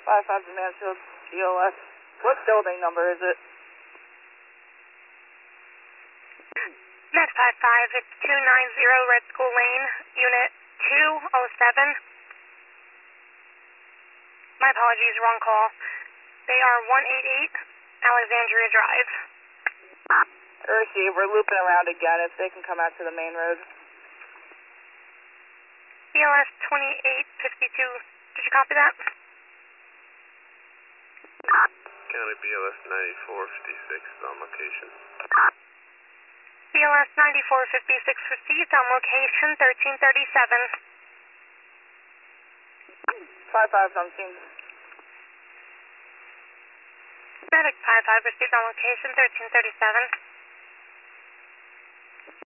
5-5 to Mansfield, GLS. What building number is it? Med 5-5, it's 290 Red School Lane, Unit 207. My apologies, wrong call. They are 188 Alexandria Drive. Receive, we're looping around again if they can come out to the main road. BLS 2852, did you copy that? County BLS 9456 on location. BLS 9456 received on location 1337. 5-5's on scene. Medic 5-5 received on location 1337.